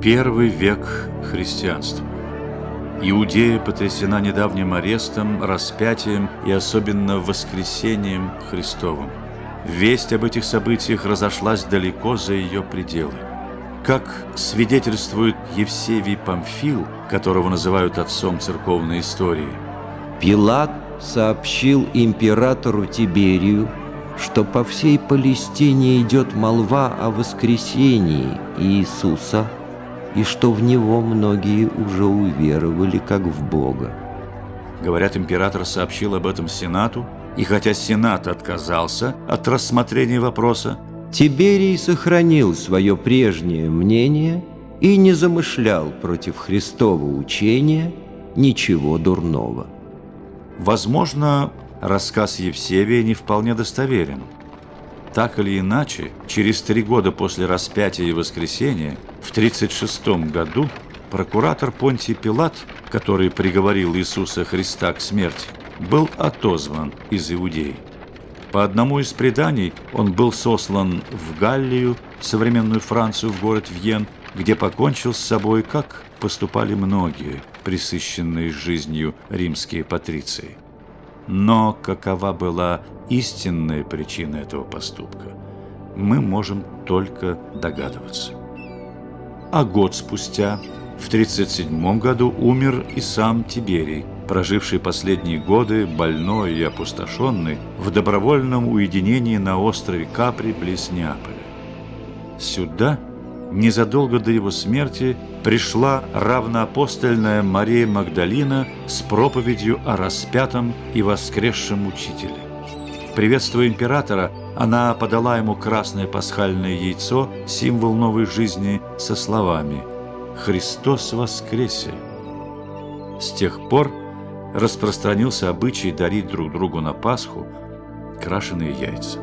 Первый век христианства. Иудея потрясена недавним арестом, распятием и особенно воскресением Христовым. Весть об этих событиях разошлась далеко за ее пределы. Как свидетельствует Евсевий Памфил, которого называют отцом церковной истории, Пилат сообщил императору Тиберию, что по всей Палестине идет молва о воскресении Иисуса, и что в Него многие уже уверовали, как в Бога. Говорят, император сообщил об этом Сенату, и хотя Сенат отказался от рассмотрения вопроса, Тиберий сохранил свое прежнее мнение и не замышлял против Христова учения ничего дурного. возможно, рассказ Евсевия не вполне достоверен. Так или иначе, через 3 года после распятия и воскресения, в 36 году, прокуратор Понтий Пилат, который приговорил Иисуса Христа к смерти, был отозван из Иудеи. По одному из преданий он был сослан в Галлию, современную Францию, в город Вьен, где покончил с собой, как поступали многие, пресыщенные жизнью римские патриции. Но какова была истинная причина этого поступка, мы можем только догадываться. А год спустя, в 37 году, умер и сам Тиберий, проживший последние годы, больной и опустошенный, в добровольном уединении на острове Капри близ Неаполя. Сюда, незадолго до его смерти, пришла равноапостольная Мария Магдалина с проповедью о распятом и воскресшем Учителе. Приветствуя императора, она подала ему красное пасхальное яйцо, символ новой жизни, со словами «Христос воскресе!». С тех пор распространился обычай дарить друг другу на Пасху крашеные яйца.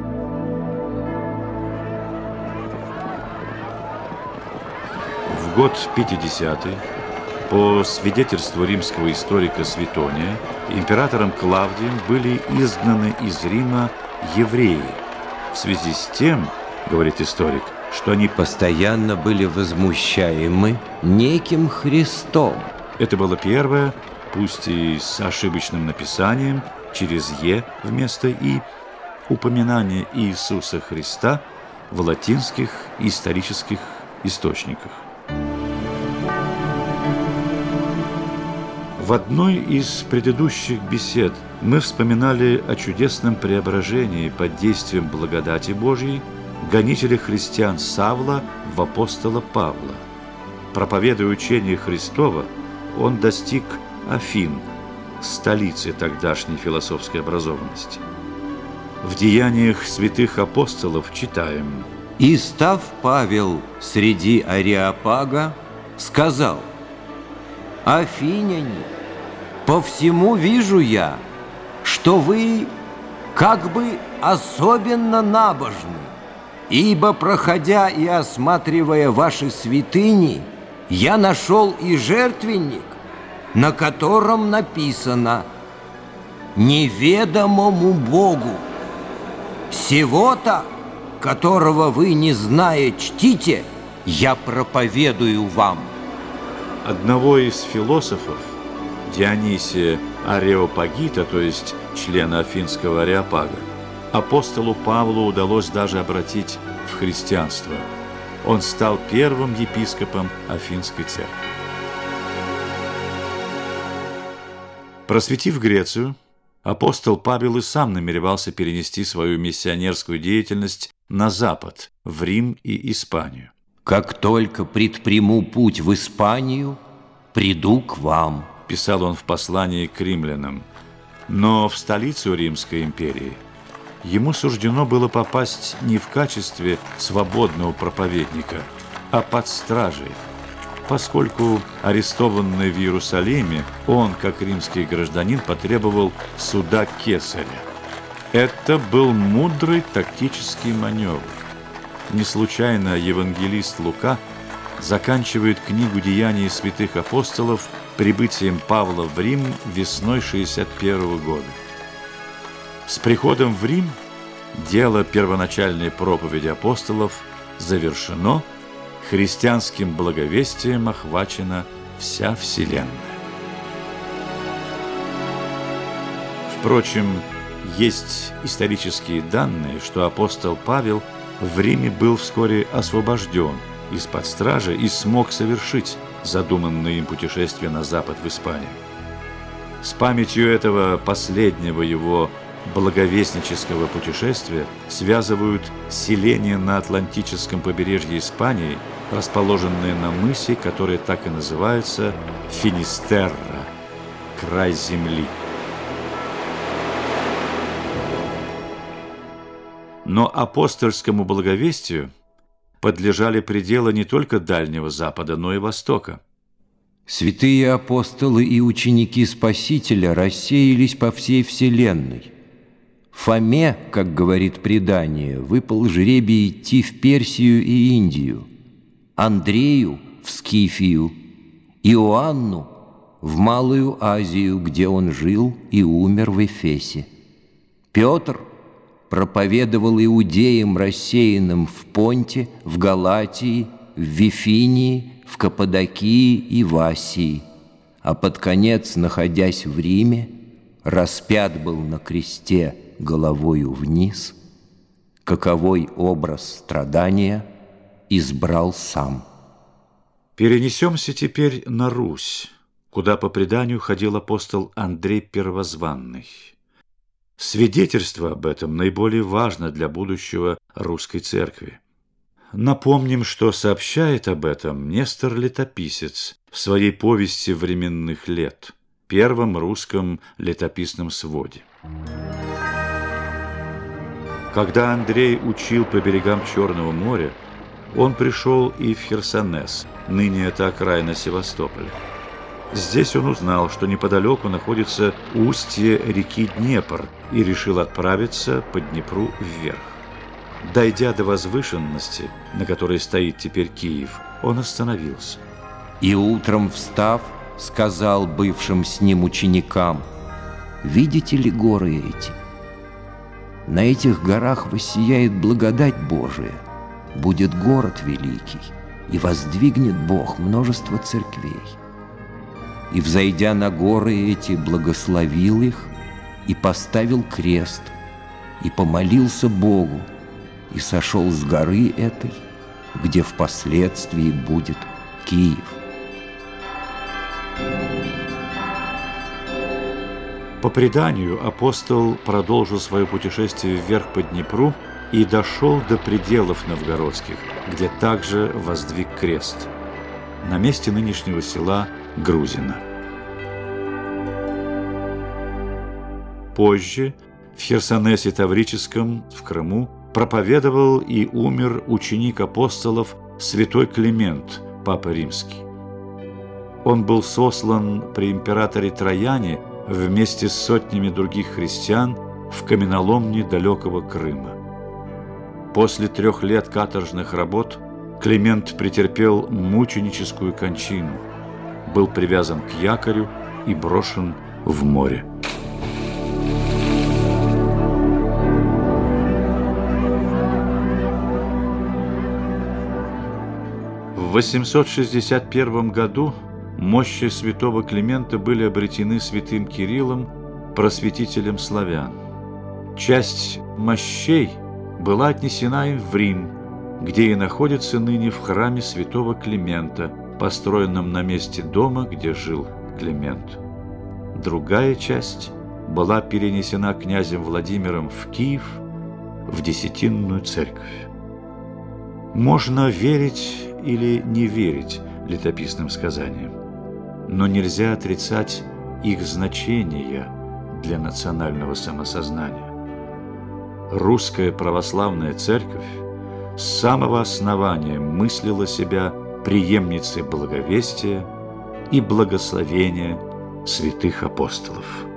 В год 50-й, по свидетельству римского историка Светония, императором Клавдием были изгнаны из Рима евреи в связи с тем, говорит историк, что они Постоянно были возмущаемы неким Христом. Это было первое, пусть и с ошибочным написанием, через «е» вместо «и», упоминание Иисуса Христа в латинских исторических источниках. В одной из предыдущих бесед мы вспоминали о чудесном преображении под действием благодати Божьей гонителя христиан Савла в апостола Павла. Проповедуя учение Христова, он достиг Афин, столицы тогдашней философской образованности. В деяниях святых апостолов читаем: «И став Павел среди Ареопага, сказал: Афиняне, по всему вижу я, что вы как бы особенно набожны, ибо, проходя и осматривая ваши святыни, я нашел и жертвенник, на котором написано «Неведомому Богу». Сего-то, которого вы, не зная, чтите, я проповедую вам». Одного из философов, Дионисия Ареопагита, то есть члена Афинского Ареопага, апостолу Павлу удалось даже обратить в христианство. Он стал первым епископом Афинской церкви. Просветив Грецию, апостол Павел и сам намеревался перенести свою миссионерскую деятельность на запад, в Рим и Испанию. «Как только предприму путь в Испанию, приду к вам», – писал он в послании к римлянам. Но в столицу Римской империи ему суждено было попасть не в качестве свободного проповедника, а под стражей, поскольку, арестованный в Иерусалиме, он, как римский гражданин, потребовал суда Кесаря. Это был мудрый тактический маневр. Не случайно евангелист Лука заканчивает книгу «Деяний святых апостолов» прибытием Павла в Рим весной 61 года. С приходом в Рим дело первоначальной проповеди апостолов завершено, христианским благовестием охвачена вся вселенная. Впрочем, есть исторические данные, что апостол Павел в Риме был вскоре освобожден из-под стражи и смог совершить задуманное им путешествие на запад в Испанию. С памятью этого последнего его благовестнического путешествия связывают селение на Атлантическом побережье Испании, расположенное на мысе, который так и называется Финистерра – край земли. Но апостольскому благовестию подлежали пределы не только Дальнего Запада, но и Востока. Святые апостолы и ученики Спасителя рассеялись по всей вселенной. Фоме, как говорит предание, выпал жребий идти в Персию и Индию, Андрею – в Скифию, Иоанну – в Малую Азию, где он жил и умер в Эфесе. Петр проповедовал иудеям, рассеянным в Понте, в Галатии, в Вифинии, в Каппадокии и в Асии, а под конец, находясь в Риме, распят был на кресте головою вниз, каковой образ страдания избрал сам. Перенесемся теперь на Русь, куда по преданию ходил апостол Андрей Первозванный. Свидетельство об этом наиболее важно для будущего русской церкви. Напомним, что сообщает об этом Нестор Летописец в своей повести временных лет, первом русском летописном своде. Когда Андрей учил по берегам Черного моря, он пришел и в Херсонес, ныне это окраина Севастополя. Здесь он узнал, что неподалеку находится устье реки Днепр, и решил отправиться по Днепру вверх. Дойдя до возвышенности, на которой стоит теперь Киев, он остановился. И утром встав, сказал бывшим с ним ученикам: «Видите ли горы эти? На этих горах воссияет благодать Божия, будет город великий, и воздвигнет Бог множество церквей». И, взойдя на горы эти, благословил их и поставил крест, и помолился Богу, и сошел с горы этой, где впоследствии будет Киев. По преданию, апостол продолжил свое путешествие вверх по Днепру и дошел до пределов новгородских, где также воздвиг крест, на месте нынешнего села Грузино. Позже в Херсонесе Таврическом, в Крыму, проповедовал и умер ученик апостолов святой Климент, папа римский. Он был сослан при императоре Трояне вместе с сотнями других христиан в каменоломни далекого Крыма. После 3 лет каторжных работ Климент претерпел мученическую кончину, был привязан к якорю и брошен в море. В 861 году мощи святого Климента были обретены святым Кириллом, просветителем славян. Часть мощей была отнесена им в Рим, где и находится ныне в храме святого Климента, построенном на месте дома, где жил Климент. Другая часть была перенесена князем Владимиром в Киев, в Десятинную церковь. Можно верить или не верить летописным сказаниям, но нельзя отрицать их значение для национального самосознания. Русская православная церковь с самого основания мыслила себя преемницей благовестия и благословения святых апостолов.